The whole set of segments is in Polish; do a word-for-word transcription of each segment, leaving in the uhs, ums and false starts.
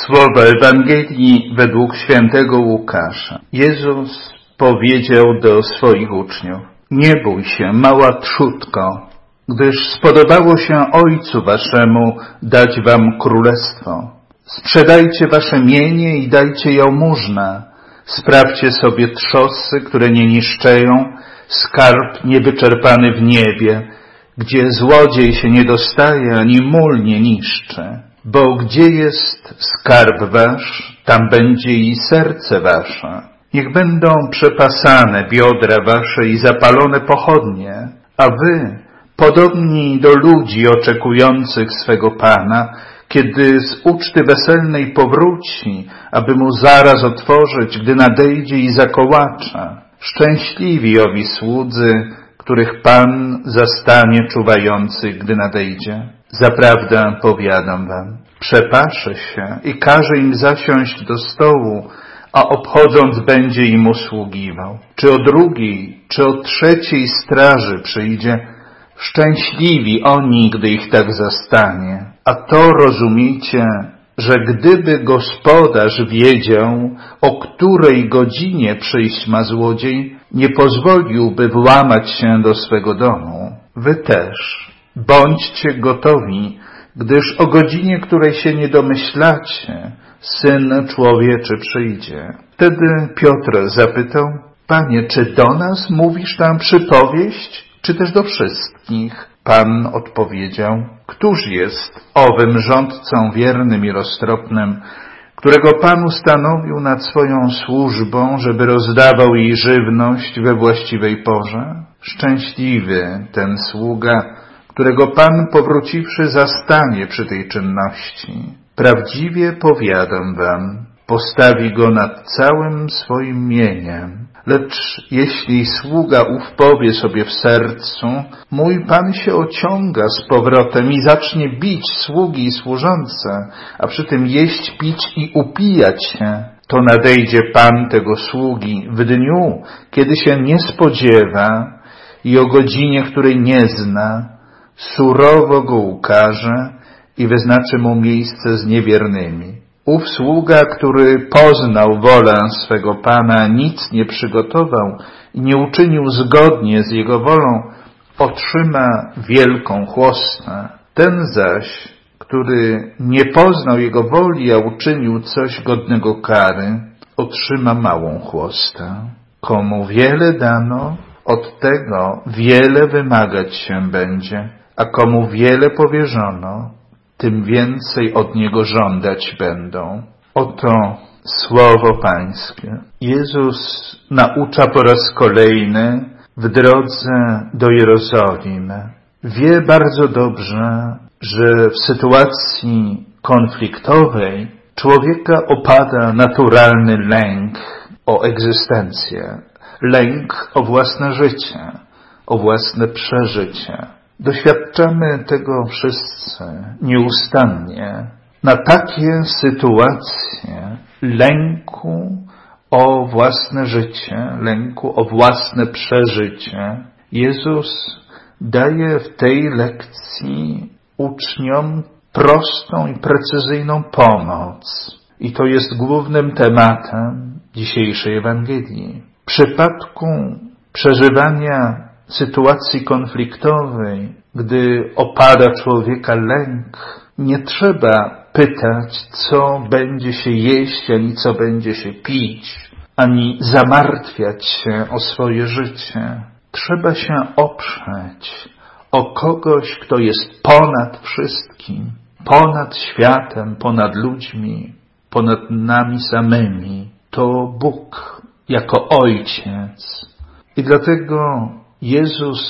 Słowa Ewangelii według świętego Łukasza. Jezus powiedział do swoich uczniów: nie bój się, mała trzódko, gdyż spodobało się Ojcu waszemu dać wam królestwo. Sprzedajcie wasze mienie i dajcie jałmużnę. Sprawdźcie sobie trzosy, które nie niszczeją, skarb niewyczerpany w niebie, gdzie złodziej się nie dostaje, ani mól nie niszczy. Bo gdzie jest skarb wasz, tam będzie i serce wasze. Niech będą przepasane biodra wasze i zapalone pochodnie, a wy, podobni do ludzi oczekujących swego Pana, kiedy z uczty weselnej powróci, aby mu zaraz otworzyć, gdy nadejdzie i zakołacza. Szczęśliwi owi słudzy, których Pan zastanie czuwających, gdy nadejdzie. Zaprawdę powiadam wam, przepasze się i każe im zasiąść do stołu, a obchodząc będzie im usługiwał. Czy o drugiej, czy o trzeciej straży przyjdzie, szczęśliwi oni, gdy ich tak zastanie. A to rozumiecie, że gdyby gospodarz wiedział, o której godzinie przyjść ma złodziej, nie pozwoliłby włamać się do swego domu. Wy też bądźcie gotowi, gdyż o godzinie, której się nie domyślacie, Syn Człowieczy przyjdzie. Wtedy Piotr zapytał: Panie, czy do nas mówisz tam przypowieść, czy też do wszystkich? Pan odpowiedział: któż jest owym rządcą wiernym i roztropnym, którego Pan ustanowił nad swoją służbą, żeby rozdawał jej żywność we właściwej porze? Szczęśliwy ten sługa, którego Pan powróciwszy zastanie przy tej czynności. Prawdziwie powiadam wam, postawi go nad całym swoim mieniem. Lecz jeśli sługa ów powie sobie w sercu: mój Pan się ociąga z powrotem i zacznie bić sługi i służące, a przy tym jeść, pić i upijać się, to nadejdzie Pan tego sługi w dniu, kiedy się nie spodziewa i o godzinie, której nie zna, surowo go ukarze i wyznaczy mu miejsce z niewiernymi. Ów sługa, który poznał wolę swego Pana, nic nie przygotował i nie uczynił zgodnie z jego wolą, otrzyma wielką chłostę. Ten zaś, który nie poznał jego woli, a uczynił coś godnego kary, otrzyma małą chłostę. Komu wiele dano, od tego wiele wymagać się będzie, a komu wiele powierzono, tym więcej od niego żądać będą. Oto słowo Pańskie. Jezus naucza po raz kolejny w drodze do Jerozolimy. Wie bardzo dobrze, że w sytuacji konfliktowej człowieka opada naturalny lęk o egzystencję, lęk o własne życie, o własne przeżycie. Doświadczamy tego wszyscy nieustannie. Na takie sytuacje lęku o własne życie, lęku o własne przeżycie, Jezus daje w tej lekcji uczniom prostą i precyzyjną pomoc. I to jest głównym tematem dzisiejszej Ewangelii. W przypadku przeżywania sytuacji konfliktowej, gdy opada człowieka lęk, nie trzeba pytać, co będzie się jeść, ani co będzie się pić, ani zamartwiać się o swoje życie. Trzeba się oprzeć o kogoś, kto jest ponad wszystkim, ponad światem, ponad ludźmi, ponad nami samymi. To Bóg jako Ojciec. I dlatego Jezus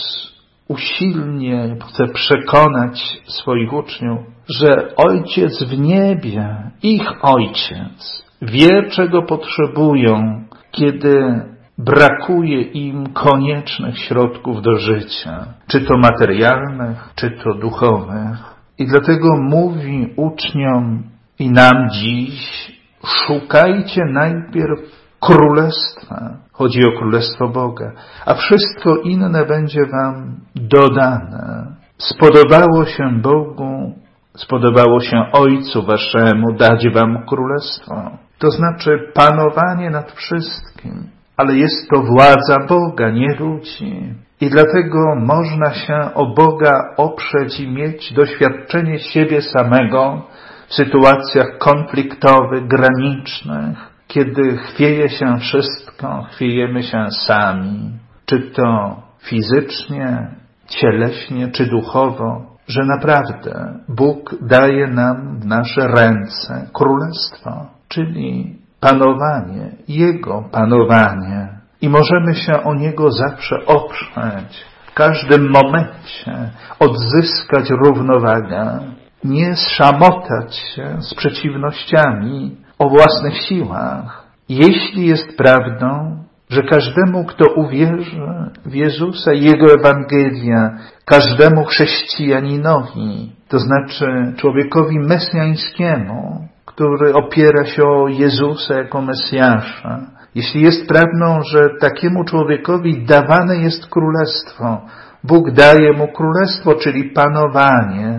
usilnie chce przekonać swoich uczniów, że Ojciec w niebie, ich Ojciec, wie, czego potrzebują, kiedy brakuje im koniecznych środków do życia, czy to materialnych, czy to duchowych. I dlatego mówi uczniom i nam dziś: szukajcie najpierw Królestwa. Chodzi o Królestwo Boga, a wszystko inne będzie wam dodane. Spodobało się Bogu spodobało się Ojcu Waszemu dać Wam królestwo. To znaczy panowanie nad wszystkim. Ale jest to władza Boga, nie ludzi. I dlatego można się o Boga oprzeć i mieć doświadczenie siebie samego w sytuacjach konfliktowych, granicznych, kiedy chwieje się wszystko, chwiejemy się sami, czy to fizycznie, cieleśnie, czy duchowo, że naprawdę Bóg daje nam w nasze ręce królestwo, czyli panowanie, Jego panowanie. I możemy się o Niego zawsze oprzeć, w każdym momencie odzyskać równowagę, nie szamotać się z przeciwnościami o własnych siłach. Jeśli jest prawdą, że każdemu, kto uwierzy w Jezusa i Jego Ewangelię, każdemu chrześcijaninowi, to znaczy człowiekowi mesjańskiemu, który opiera się o Jezusa jako Mesjasza, jeśli jest prawdą, że takiemu człowiekowi dawane jest królestwo, Bóg daje mu królestwo, czyli panowanie,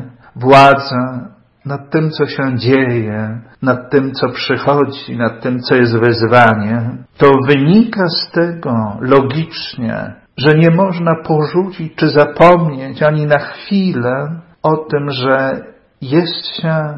władza nad tym, co się dzieje, nad tym, co przychodzi, nad tym, co jest wyzwaniem, to wynika z tego logicznie, że nie można porzucić czy zapomnieć ani na chwilę o tym, że jest się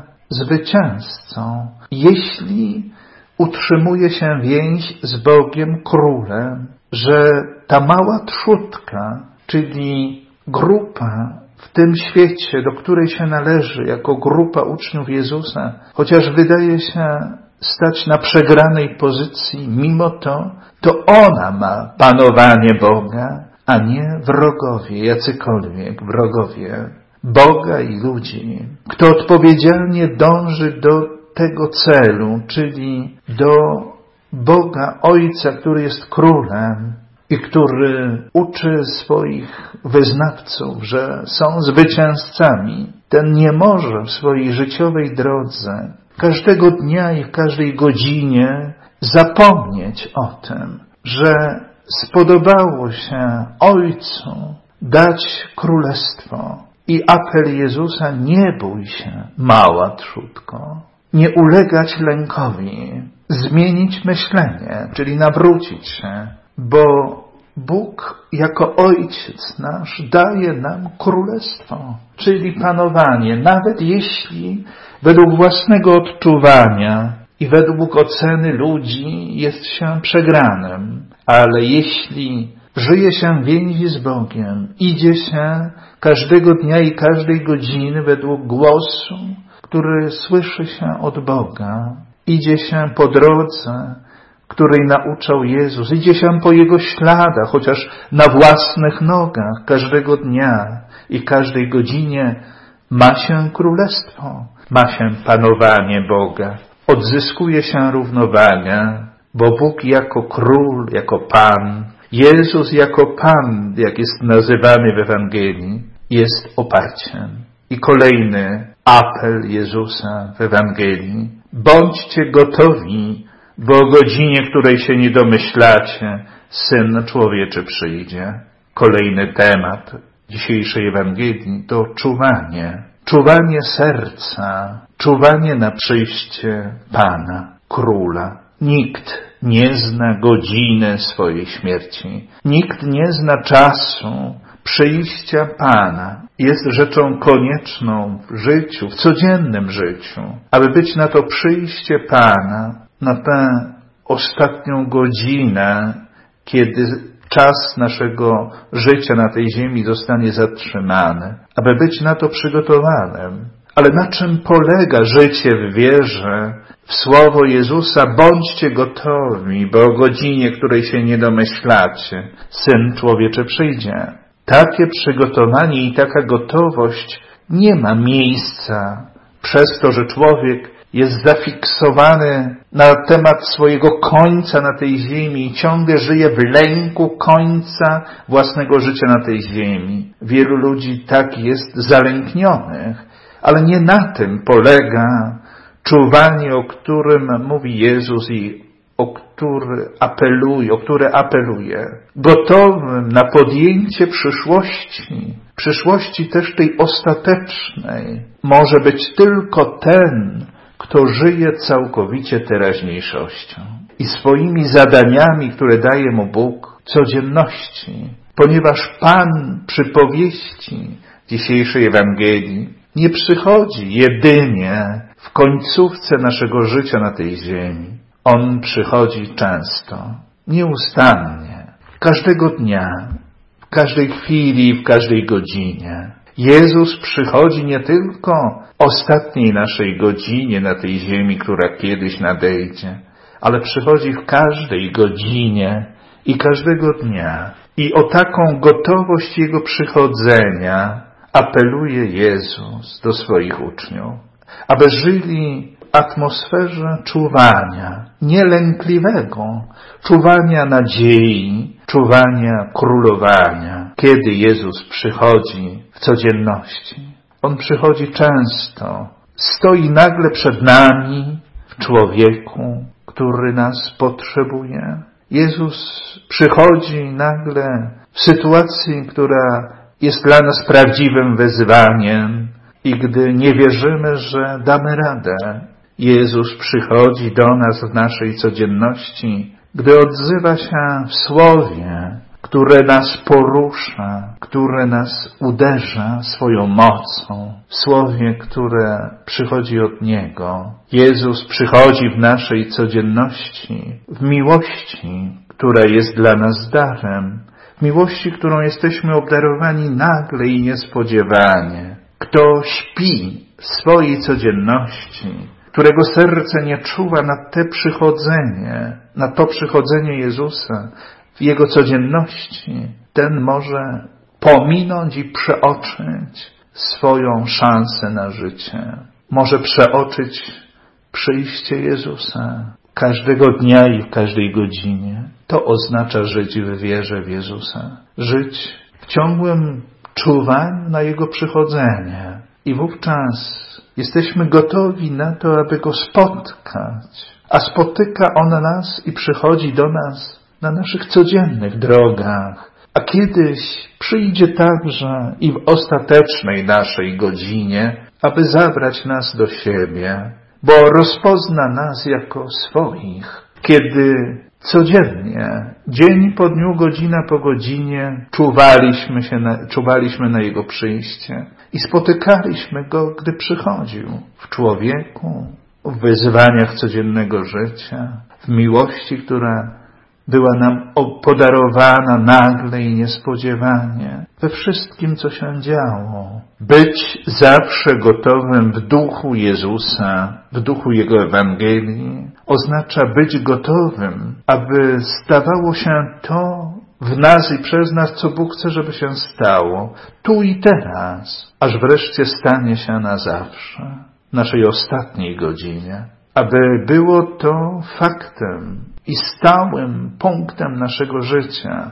zwycięzcą, jeśli utrzymuje się więź z Bogiem Królem, że ta mała trzutka, czyli grupa w tym świecie, do której się należy jako grupa uczniów Jezusa, chociaż wydaje się stać na przegranej pozycji, mimo to, to ona ma panowanie Boga, a nie wrogowie, jacykolwiek wrogowie Boga i ludzi. Kto odpowiedzialnie dąży do tego celu, czyli do Boga Ojca, który jest królem i który uczy swoich wyznawców, że są zwycięzcami, ten nie może w swojej życiowej drodze każdego dnia i w każdej godzinie zapomnieć o tym, że spodobało się Ojcu dać królestwo. I apel Jezusa: nie bój się, mała trzutko. Nie ulegać lękowi, zmienić myślenie, czyli nawrócić się, bo Bóg jako Ojciec nasz daje nam królestwo, czyli panowanie, nawet jeśli według własnego odczuwania i według oceny ludzi jest się przegranym, ale jeśli żyje się w więzi z Bogiem, idzie się każdego dnia i każdej godziny według głosu, który słyszy się od Boga, idzie się po drodze, której nauczał Jezus, idzie się po Jego śladach, chociaż na własnych nogach, każdego dnia i każdej godzinie ma się królestwo, ma się panowanie Boga, odzyskuje się równowagę, bo Bóg jako król, jako Pan, Jezus jako Pan, jak jest nazywany w Ewangelii, jest oparciem. I kolejny apel Jezusa w Ewangelii: bądźcie gotowi, bo o godzinie, której się nie domyślacie, Syn Człowieczy przyjdzie. Kolejny temat dzisiejszej Ewangelii to czuwanie. Czuwanie serca, czuwanie na przyjście Pana, Króla. Nikt nie zna godziny swojej śmierci. Nikt nie zna czasu przyjścia Pana. Jest rzeczą konieczną w życiu, w codziennym życiu, aby być na to przyjście Pana, na tę ostatnią godzinę, kiedy czas naszego życia na tej ziemi zostanie zatrzymany, aby być na to przygotowanym. Ale na czym polega życie w wierze w słowo Jezusa? Bądźcie gotowi, bo o godzinie, której się nie domyślacie, Syn Człowieczy przyjdzie. Takie przygotowanie i taka gotowość nie ma miejsca przez to, że człowiek jest zafiksowany na temat swojego końca na tej ziemi i ciągle żyje w lęku końca własnego życia na tej ziemi. Wielu ludzi tak jest zalęknionych, ale nie na tym polega czuwanie, o którym mówi Jezus i o który apeluje, o które apeluje. Gotowym na podjęcie przyszłości, przyszłości też tej ostatecznej może być tylko ten, kto żyje całkowicie teraźniejszością i swoimi zadaniami, które daje mu Bóg, codzienności, ponieważ Pan przypowieści dzisiejszej Ewangelii nie przychodzi jedynie w końcówce naszego życia na tej ziemi. On przychodzi często, nieustannie, każdego dnia, w każdej chwili, w każdej godzinie. Jezus przychodzi nie tylko w ostatniej naszej godzinie na tej ziemi, która kiedyś nadejdzie, ale przychodzi w każdej godzinie i każdego dnia. I o taką gotowość Jego przychodzenia apeluje Jezus do swoich uczniów, aby żyli w atmosferze czuwania, nielękliwego, czuwania nadziei, czuwania królowania, kiedy Jezus przychodzi w codzienności. On przychodzi często, stoi nagle przed nami w człowieku, który nas potrzebuje. Jezus przychodzi nagle w sytuacji, która jest dla nas prawdziwym wyzwaniem i gdy nie wierzymy, że damy radę, Jezus przychodzi do nas w naszej codzienności, gdy odzywa się w słowie, które nas porusza, które nas uderza swoją mocą, w słowie, które przychodzi od Niego. Jezus przychodzi w naszej codzienności, w miłości, która jest dla nas darem, w miłości, którą jesteśmy obdarowani nagle i niespodziewanie. Kto śpi w swojej codzienności, którego serce nie czuwa na te przychodzenie, na to przychodzenie Jezusa w Jego codzienności, ten może pominąć i przeoczyć swoją szansę na życie. Może przeoczyć przyjście Jezusa każdego dnia i w każdej godzinie. To oznacza żyć w wierze w Jezusa. Żyć w ciągłym czuwaniu na Jego przychodzenie. I wówczas jesteśmy gotowi na to, aby Go spotkać. A spotyka On nas i przychodzi do nas na naszych codziennych drogach. A kiedyś przyjdzie także i w ostatecznej naszej godzinie, aby zabrać nas do siebie, bo rozpozna nas jako swoich. Kiedy codziennie, dzień po dniu, godzina po godzinie czuwaliśmy się na, czuwaliśmy na Jego przyjście i spotykaliśmy Go, gdy przychodził w człowieku, w wyzwaniach codziennego życia, w miłości, która była nam podarowana nagle i niespodziewanie, we wszystkim, co się działo. Być zawsze gotowym w duchu Jezusa, w duchu Jego Ewangelii, oznacza być gotowym, aby stawało się to w nas i przez nas, co Bóg chce, żeby się stało, tu i teraz, aż wreszcie stanie się na zawsze, w naszej ostatniej godzinie. Aby było to faktem i stałym punktem naszego życia,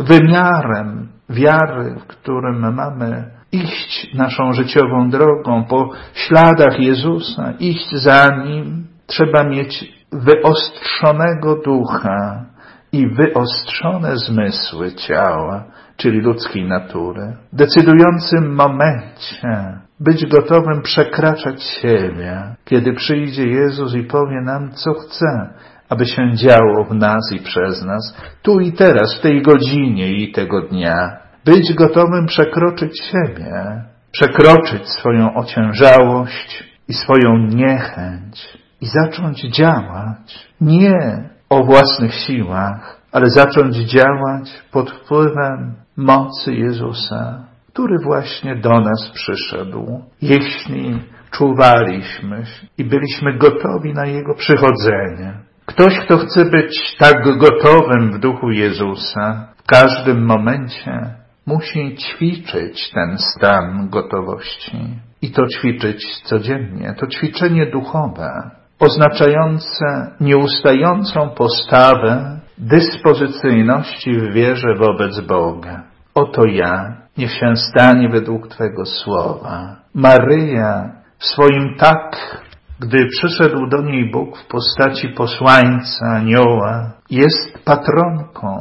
wymiarem wiary, w którym mamy iść naszą życiową drogą po śladach Jezusa, iść za Nim, trzeba mieć wyostrzonego ducha i wyostrzone zmysły ciała, czyli ludzkiej natury. W decydującym momencie być gotowym przekraczać siebie, kiedy przyjdzie Jezus i powie nam, co chce, aby się działo w nas i przez nas, tu i teraz, w tej godzinie i tego dnia. Być gotowym przekroczyć siebie, przekroczyć swoją ociężałość i swoją niechęć i zacząć działać nie o własnych siłach, ale zacząć działać pod wpływem mocy Jezusa, który właśnie do nas przyszedł. Jeśli czuwaliśmy i byliśmy gotowi na Jego przychodzenie. Ktoś, kto chce być tak gotowym w duchu Jezusa, w każdym momencie musi ćwiczyć ten stan gotowości. I to ćwiczyć codziennie. To ćwiczenie duchowe, oznaczające nieustającą postawę dyspozycyjności w wierze wobec Boga. Oto ja, niech się stanie według Twego słowa. Maryja w swoim tak, gdy przyszedł do niej Bóg w postaci posłańca, anioła, jest patronką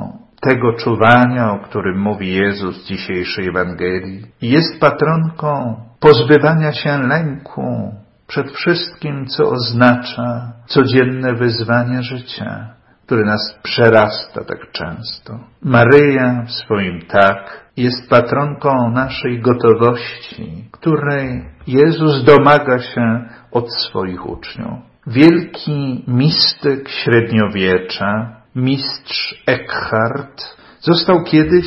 tego czuwania, o którym mówi Jezus w dzisiejszej Ewangelii. Jest patronką pozbywania się lęku przed wszystkim, co oznacza codzienne wyzwanie życia, które nas przerasta tak często. Maryja w swoim tak jest patronką naszej gotowości, której Jezus domaga się od swoich uczniów. Wielki mistyk średniowiecza, mistrz Eckhart, został kiedyś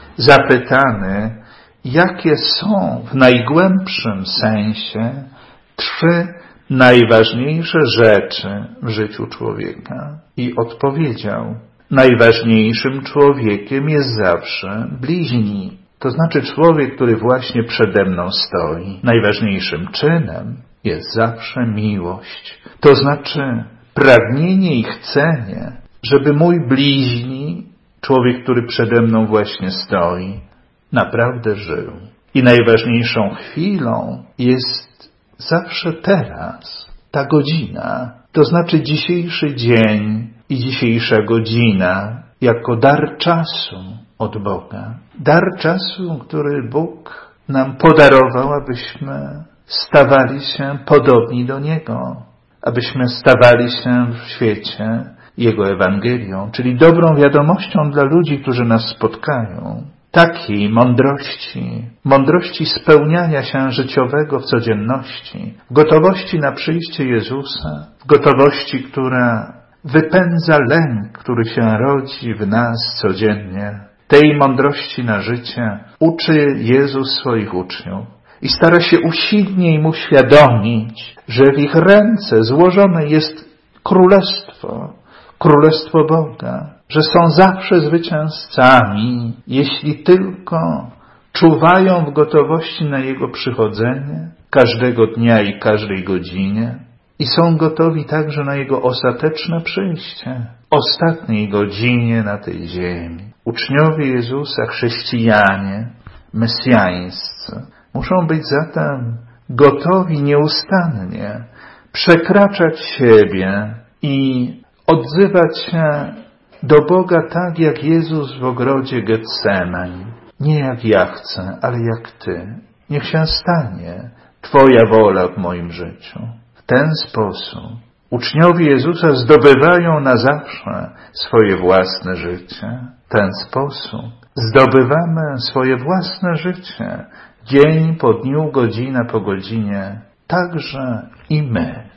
zapytany, jakie są w najgłębszym sensie trzy najważniejsze rzeczy w życiu człowieka. I odpowiedział, najważniejszym człowiekiem jest zawsze bliźni. To znaczy człowiek, który właśnie przede mną stoi. Najważniejszym czynem jest zawsze miłość. To znaczy pragnienie i chcenie, żeby mój bliźni, człowiek, który przede mną właśnie stoi, naprawdę żył. I najważniejszą chwilą jest zawsze teraz, ta godzina. To znaczy dzisiejszy dzień i dzisiejsza godzina jako dar czasu od Boga. Dar czasu, który Bóg nam podarował, abyśmy stawali się podobni do Niego, abyśmy stawali się w świecie Jego Ewangelią, czyli dobrą wiadomością dla ludzi, którzy nas spotkają. Takiej mądrości, mądrości spełniania się życiowego w codzienności, gotowości na przyjście Jezusa, gotowości, która wypędza lęk, który się rodzi w nas codziennie. Tej mądrości na życie uczy Jezus swoich uczniów i stara się usilnie im uświadomić, że w ich ręce złożone jest królestwo, królestwo Boga, że są zawsze zwycięzcami, jeśli tylko czuwają w gotowości na Jego przychodzenie każdego dnia i każdej godzinie i są gotowi także na Jego ostateczne przyjście, ostatniej godzinie na tej ziemi. Uczniowie Jezusa, chrześcijanie, mesjańscy, muszą być zatem gotowi nieustannie przekraczać siebie i odzywać się do Boga tak, jak Jezus w ogrodzie Getsemani. Nie jak ja chcę, ale jak Ty. Niech się stanie Twoja wola w moim życiu. W ten sposób uczniowie Jezusa zdobywają na zawsze swoje własne życie. W ten sposób zdobywamy swoje własne życie. Dzień po dniu, godzina po godzinie. Także i my.